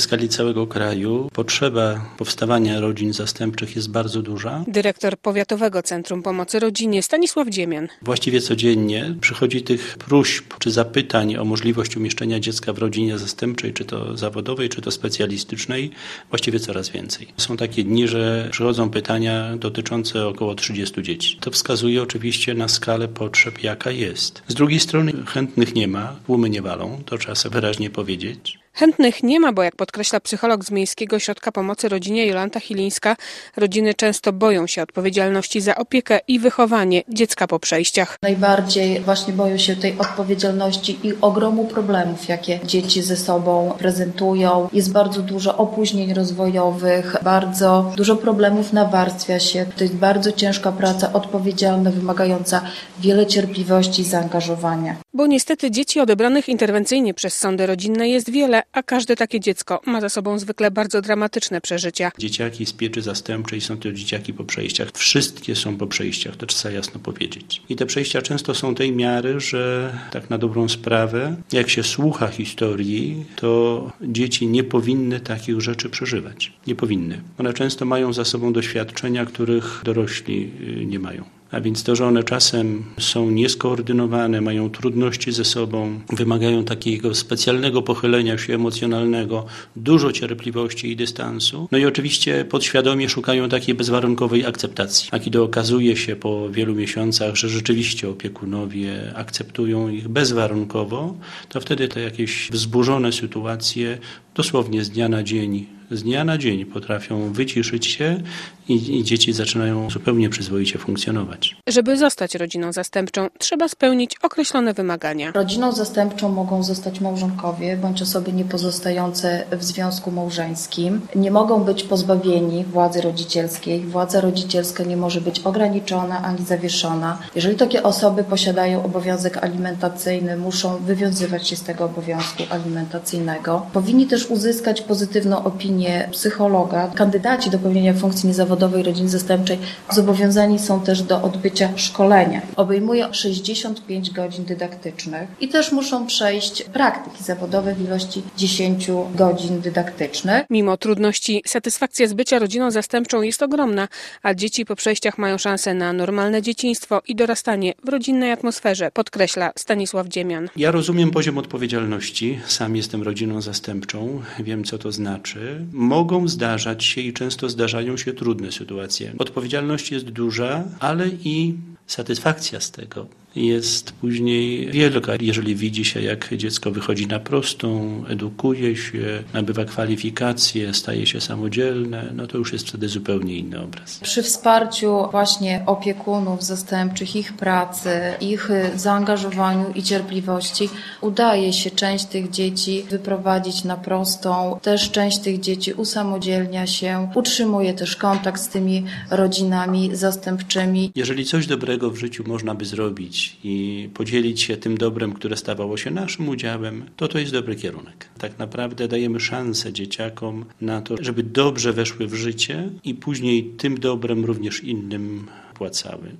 skali całego kraju potrzeba powstawania rodzin zastępczych jest bardzo duża. Dyrektor Powiatowego Centrum Pomocy Rodzinie Stanisław Dziemian. Właściwie codziennie przychodzi tych próśb czy zapytań o możliwość umieszczenia dziecka w rodzinie zastępczej, czy to zawodowej, czy to specjalistycznej, właściwie coraz więcej. Są takie dni, że przychodzą pytania dotyczące około 30 dzieci. To wskazuje oczywiście na skalę potrzeb, jaka jest. Z drugiej strony chętnych nie ma, tłumy nie walą, to trzeba sobie wyraźnie powiedzieć. Chętnych nie ma, bo jak podkreśla psycholog z Miejskiego Ośrodka Pomocy Rodzinie Jolanta Chilińska, rodziny często boją się odpowiedzialności za opiekę i wychowanie dziecka po przejściach. Najbardziej właśnie boją się tej odpowiedzialności i ogromu problemów, jakie dzieci ze sobą prezentują. Jest bardzo dużo opóźnień rozwojowych, bardzo dużo problemów nawarstwia się. To jest bardzo ciężka praca, odpowiedzialna, wymagająca wiele cierpliwości i zaangażowania. Bo niestety dzieci odebranych interwencyjnie przez sądy rodzinne jest wiele, a każde takie dziecko ma za sobą zwykle bardzo dramatyczne przeżycia. Dzieciaki z pieczy zastępczej są to dzieciaki po przejściach. Wszystkie są po przejściach, to trzeba jasno powiedzieć. I te przejścia często są tej miary, że tak na dobrą sprawę, jak się słucha historii, to dzieci nie powinny takich rzeczy przeżywać. Nie powinny. One często mają za sobą doświadczenia, których dorośli nie mają. A więc to, że one czasem są nieskoordynowane, mają trudności ze sobą, wymagają takiego specjalnego pochylenia się emocjonalnego, dużo cierpliwości i dystansu. No i oczywiście podświadomie szukają takiej bezwarunkowej akceptacji. A kiedy okazuje się po wielu miesiącach, że rzeczywiście opiekunowie akceptują ich bezwarunkowo, to wtedy te jakieś wzburzone sytuacje dosłownie z dnia na dzień potrafią wyciszyć się i dzieci zaczynają zupełnie przyzwoicie funkcjonować. Żeby zostać rodziną zastępczą, trzeba spełnić określone wymagania. Rodziną zastępczą mogą zostać małżonkowie bądź osoby niepozostające w związku małżeńskim. Nie mogą być pozbawieni władzy rodzicielskiej. Władza rodzicielska nie może być ograniczona ani zawieszona. Jeżeli takie osoby posiadają obowiązek alimentacyjny, muszą wywiązywać się z tego obowiązku alimentacyjnego. Powinni też uzyskać pozytywną opinię psychologa. Kandydaci do pełnienia funkcji niezawodowej rodziny zastępczej zobowiązani są też do odbycia szkolenia. Obejmuje 65 godzin dydaktycznych i też muszą przejść praktyki zawodowe w ilości 10 godzin dydaktycznych. Mimo trudności satysfakcja z bycia rodziną zastępczą jest ogromna, a dzieci po przejściach mają szansę na normalne dzieciństwo i dorastanie w rodzinnej atmosferze, podkreśla Stanisław Dziemian. Ja rozumiem poziom odpowiedzialności. Sam jestem rodziną zastępczą. Wiem, co to znaczy. Mogą zdarzać się i często zdarzają się trudne sytuacje. Odpowiedzialność jest duża, ale i satysfakcja z tego jest później wielka. Jeżeli widzi się, jak dziecko wychodzi na prostą, edukuje się, nabywa kwalifikacje, staje się samodzielne, no to już jest wtedy zupełnie inny obraz. Przy wsparciu właśnie opiekunów zastępczych, ich pracy, ich zaangażowaniu i cierpliwości udaje się część tych dzieci wyprowadzić na prostą. Też część tych dzieci usamodzielnia się, utrzymuje też kontakt z tymi rodzinami zastępczymi. Jeżeli coś dobrego w życiu można by zrobić i podzielić się tym dobrem, które stawało się naszym udziałem, to jest dobry kierunek. Tak naprawdę dajemy szansę dzieciakom na to, żeby dobrze weszły w życie i później tym dobrem również innym płacały.